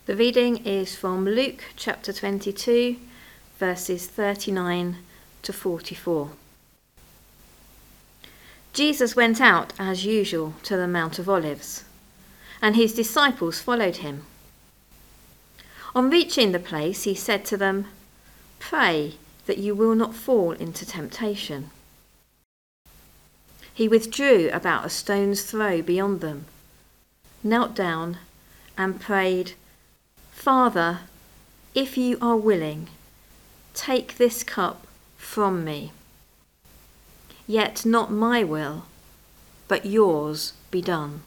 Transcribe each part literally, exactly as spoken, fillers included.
The reading is from Luke chapter twenty-two, verses thirty-nine to forty-four. Jesus went out as usual to the Mount of Olives, and his disciples followed him. On reaching the place, he said to them, "Pray that you will not fall into temptation." He withdrew about a stone's throw beyond them, knelt down and prayed, "Father, if you are willing, take this cup from me. Yet not my will, but yours be done."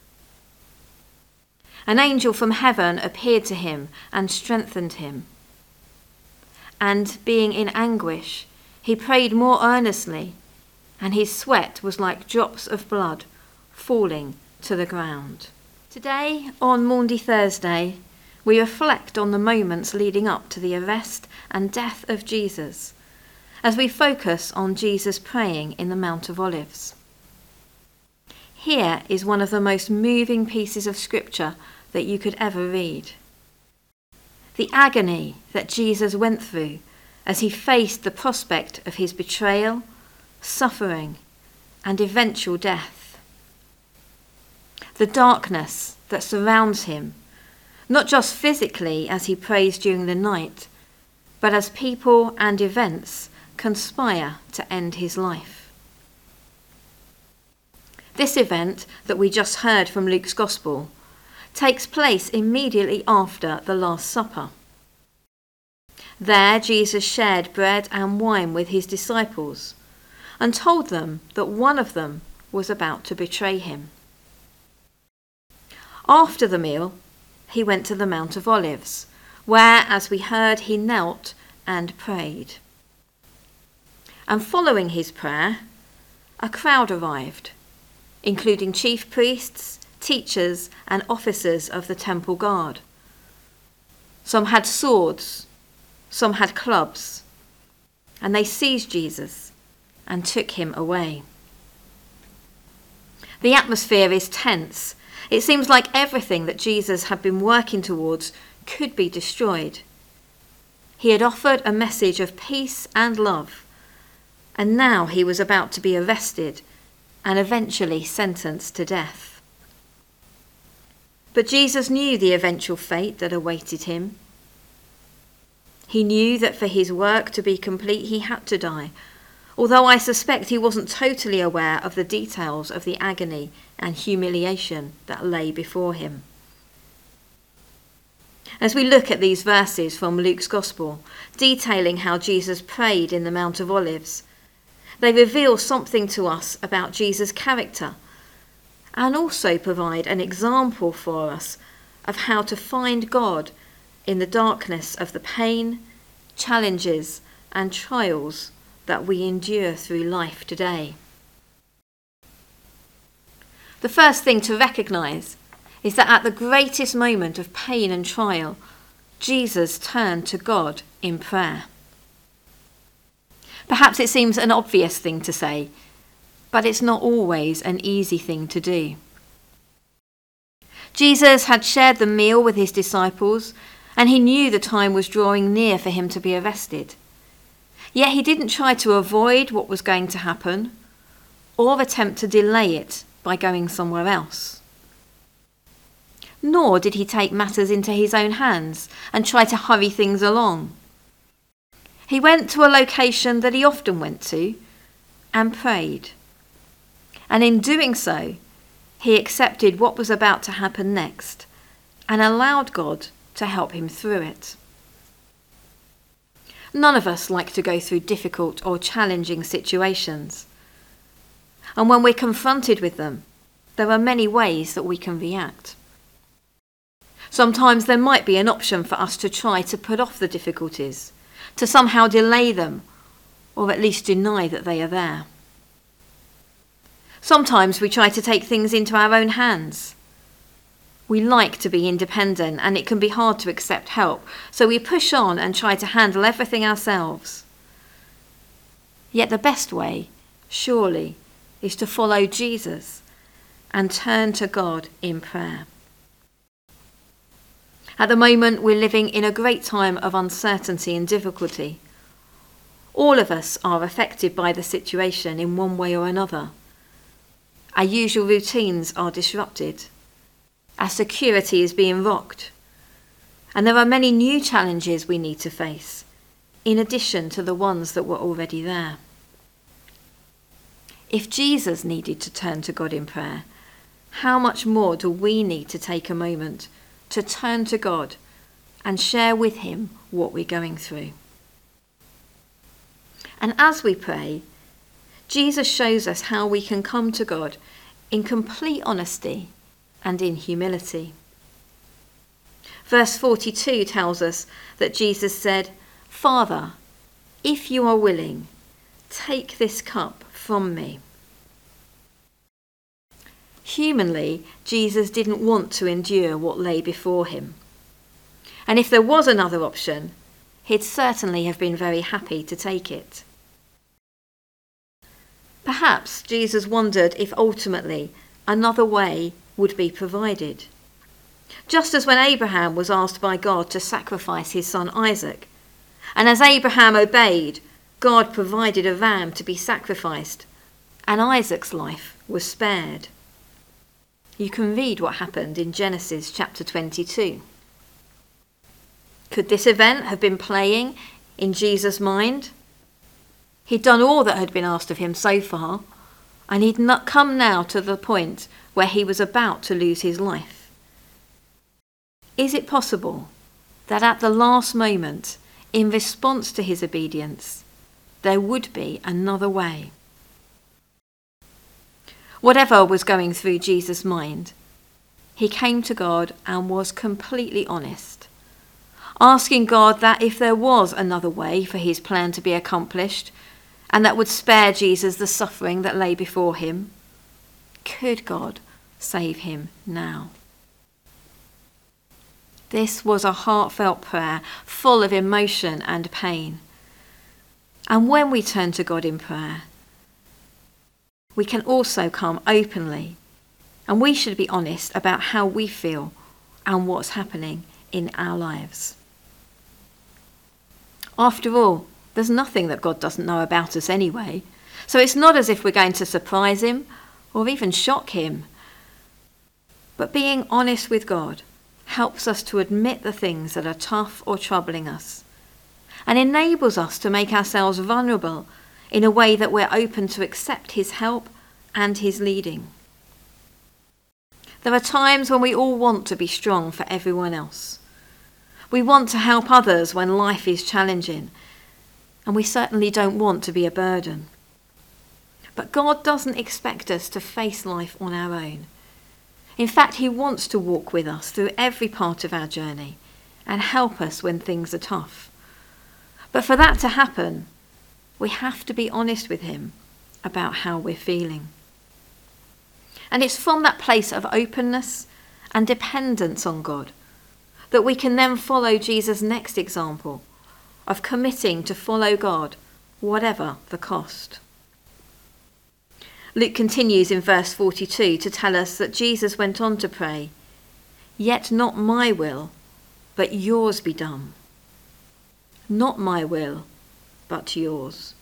An angel from heaven appeared to him and strengthened him. And being in anguish, he prayed more earnestly, and his sweat was like drops of blood falling to the ground. Today, on Maundy Thursday, we reflect on the moments leading up to the arrest and death of Jesus, as we focus on Jesus praying in the Mount of Olives. Here is one of the most moving pieces of scripture that you could ever read. The agony that Jesus went through as he faced the prospect of his betrayal, suffering, and eventual death. The darkness that surrounds him, not just physically as he prays during the night, but as people and events conspire to end his life. This event that we just heard from Luke's Gospel takes place immediately after the Last Supper. There, Jesus shared bread and wine with his disciples and told them that one of them was about to betray him. After the meal, he went to the Mount of Olives, where, as we heard, he knelt and prayed. And following his prayer, a crowd arrived, including chief priests, teachers, and officers of the temple guard. Some had swords, some had clubs, and they seized Jesus and took him away. The atmosphere is tense. It seems like everything that Jesus had been working towards could be destroyed. He had offered a message of peace and love, and now he was about to be arrested and eventually sentenced to death. But Jesus knew the eventual fate that awaited him. He knew that for his work to be complete, he had to die, although I suspect he wasn't totally aware of the details of the agony and humiliation that lay before him. As we look at these verses from Luke's Gospel, detailing how Jesus prayed in the Mount of Olives, they reveal something to us about Jesus' character and also provide an example for us of how to find God in the darkness of the pain, challenges, and trials that we endure through life today. The first thing to recognise is that at the greatest moment of pain and trial, Jesus turned to God in prayer. Perhaps it seems an obvious thing to say, but it's not always an easy thing to do. Jesus had shared the meal with his disciples, and he knew the time was drawing near for him to be arrested. Yet he didn't try to avoid what was going to happen or attempt to delay it by going somewhere else. Nor did he take matters into his own hands and try to hurry things along. He went to a location that he often went to and prayed. And in doing so, he accepted what was about to happen next and allowed God to help him through it. None of us like to go through difficult or challenging situations. And when we're confronted with them, there are many ways that we can react. Sometimes there might be an option for us to try to put off the difficulties, to somehow delay them, or at least deny that they are there. Sometimes we try to take things into our own hands. We like to be independent, and it can be hard to accept help, so we push on and try to handle everything ourselves. Yet the best way, surely, is to follow Jesus and turn to God in prayer. At the moment, we're living in a great time of uncertainty and difficulty. All of us are affected by the situation in one way or another. Our usual routines are disrupted. Our security is being rocked. And there are many new challenges we need to face, in addition to the ones that were already there. If Jesus needed to turn to God in prayer, how much more do we need to take a moment to turn to God and share with him what we're going through? And as we pray, Jesus shows us how we can come to God in complete honesty and in humility. Verse forty-two tells us that Jesus said, "Father, if you are willing, take this cup from me." Humanly, Jesus didn't want to endure what lay before him. And if there was another option, he'd certainly have been very happy to take it. Perhaps Jesus wondered if ultimately another way would be provided. Just as when Abraham was asked by God to sacrifice his son Isaac, and as Abraham obeyed, God provided a ram to be sacrificed, and Isaac's life was spared. You can read what happened in Genesis chapter twenty-two. Could this event have been playing in Jesus' mind? He'd done all that had been asked of him so far, and he'd not come now to the point where he was about to lose his life. Is it possible that at the last moment, in response to his obedience, there would be another way? Whatever was going through Jesus' mind, he came to God and was completely honest, asking God that if there was another way for his plan to be accomplished, and that would spare Jesus the suffering that lay before him, could God save him now? This was a heartfelt prayer, full of emotion and pain. And when we turn to God in prayer, we can also come openly, and we should be honest about how we feel and what's happening in our lives. After all, there's nothing that God doesn't know about us anyway, so it's not as if we're going to surprise him or even shock him. But being honest with God helps us to admit the things that are tough or troubling us, and enables us to make ourselves vulnerable in a way that we're open to accept his help and his leading. There are times when we all want to be strong for everyone else. We want to help others when life is challenging, and we certainly don't want to be a burden. But God doesn't expect us to face life on our own. In fact, he wants to walk with us through every part of our journey and help us when things are tough. But for that to happen, we have to be honest with him about how we're feeling. And it's from that place of openness and dependence on God that we can then follow Jesus' next example of committing to follow God, whatever the cost. Luke continues in verse forty-two to tell us that Jesus went on to pray, "Yet not my will, but yours be done. Not my will, but yours."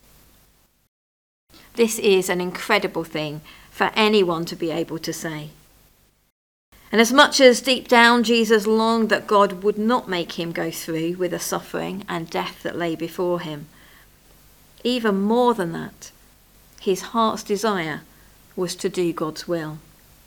This is an incredible thing for anyone to be able to say. And as much as deep down Jesus longed that God would not make him go through with the suffering and death that lay before him, even more than that, his heart's desire was to do God's will.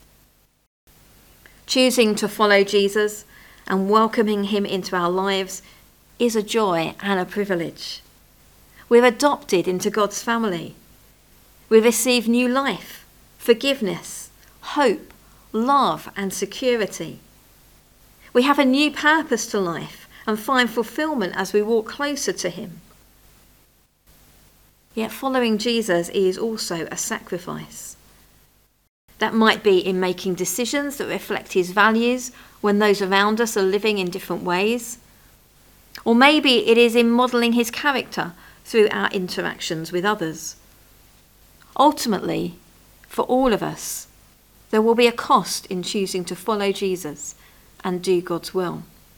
Choosing to follow Jesus and welcoming him into our lives is a joy and a privilege. We're adopted into God's family. We receive new life, forgiveness, hope, love and security. We have a new purpose to life and find fulfillment as we walk closer to him. Yet following Jesus is also a sacrifice. That might be in making decisions that reflect his values when those around us are living in different ways. Or maybe it is in modelling his character through our interactions with others. Ultimately, for all of us, there will be a cost in choosing to follow Jesus and do God's will.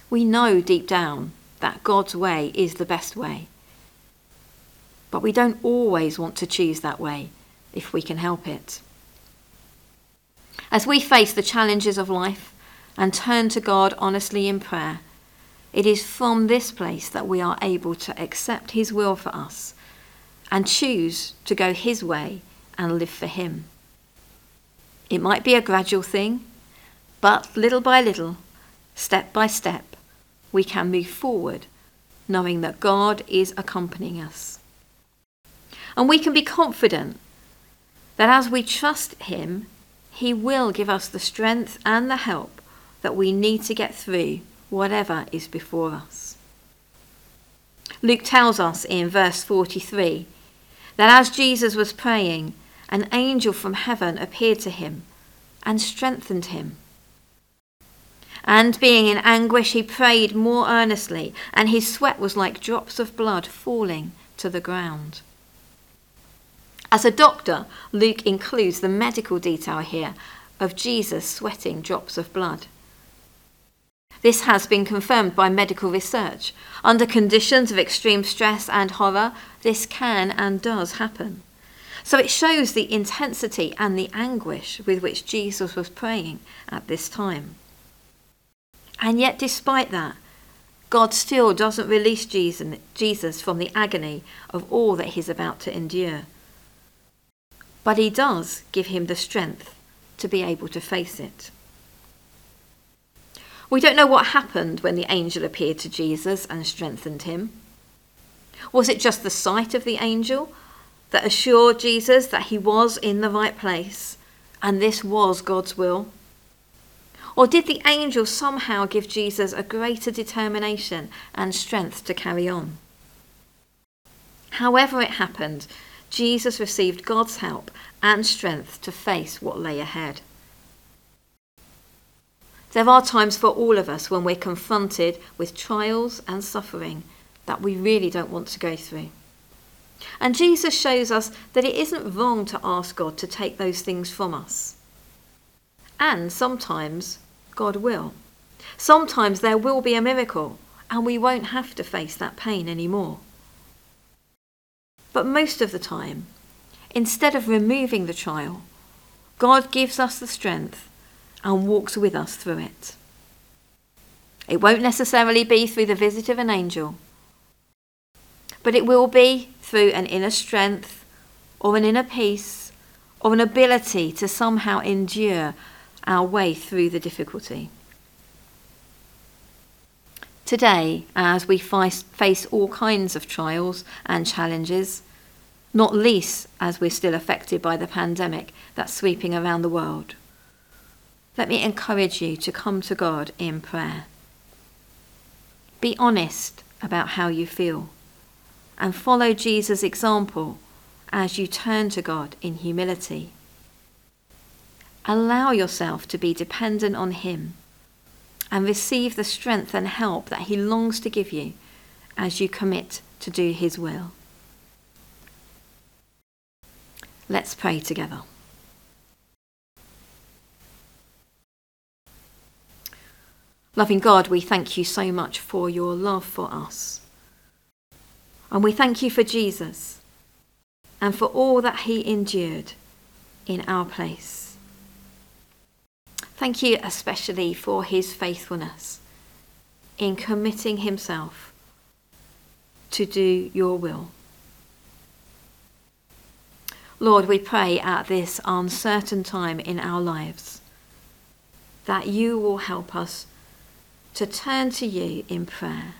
We know deep down that God's way is the best way. But we don't always want to choose that way if we can help it. As we face the challenges of life and turn to God honestly in prayer, it is from this place that we are able to accept his will for us and choose to go his way and live for him. It might be a gradual thing, but little by little, step by step, we can move forward, knowing that God is accompanying us. And we can be confident that as we trust him, he will give us the strength and the help that we need to get through whatever is before us. Luke tells us in verse forty-three that as Jesus was praying, an angel from heaven appeared to him and strengthened him. And being in anguish, he prayed more earnestly, and his sweat was like drops of blood falling to the ground. As a doctor, Luke includes the medical detail here of Jesus sweating drops of blood. This has been confirmed by medical research. Under conditions of extreme stress and horror, this can and does happen. So it shows the intensity and the anguish with which Jesus was praying at this time. And yet, despite that, God still doesn't release Jesus from the agony of all that he's about to endure. But he does give him the strength to be able to face it. We don't know what happened when the angel appeared to Jesus and strengthened him. Was it just the sight of the angel that assured Jesus that he was in the right place and this was God's will? Or did the angel somehow give Jesus a greater determination and strength to carry on? However it happened, Jesus received God's help and strength to face what lay ahead. There are times for all of us when we're confronted with trials and suffering that we really don't want to go through. And Jesus shows us that it isn't wrong to ask God to take those things from us. And sometimes God will. Sometimes there will be a miracle and we won't have to face that pain anymore. But most of the time, instead of removing the trial, God gives us the strength and walks with us through it. It won't necessarily be through the visit of an angel, but it will be through an inner strength or an inner peace or an ability to somehow endure our way through the difficulty. Today, as we face all kinds of trials and challenges, not least as we're still affected by the pandemic that's sweeping around the world, let me encourage you to come to God in prayer. Be honest about how you feel and follow Jesus' example as you turn to God in humility. Allow yourself to be dependent on him and receive the strength and help that he longs to give you as you commit to do his will. Let's pray together. Loving God, we thank you so much for your love for us. And we thank you for Jesus and for all that he endured in our place. Thank you especially for his faithfulness in committing himself to do your will. Lord, we pray at this uncertain time in our lives that you will help us to turn to you in prayer.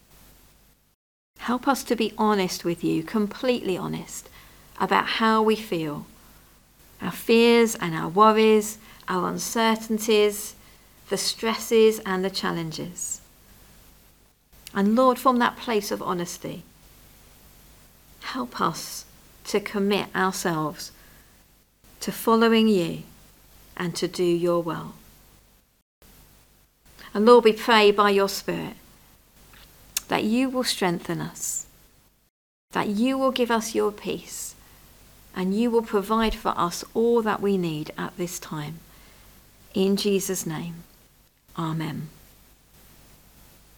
Help us to be honest with you, completely honest, about how we feel, our fears and our worries, our uncertainties, the stresses and the challenges. And Lord, from that place of honesty, help us to commit ourselves to following you and to do your will. And Lord, we pray by your Spirit that you will strengthen us, that you will give us your peace, and you will provide for us all that we need at this time. In Jesus' name, amen.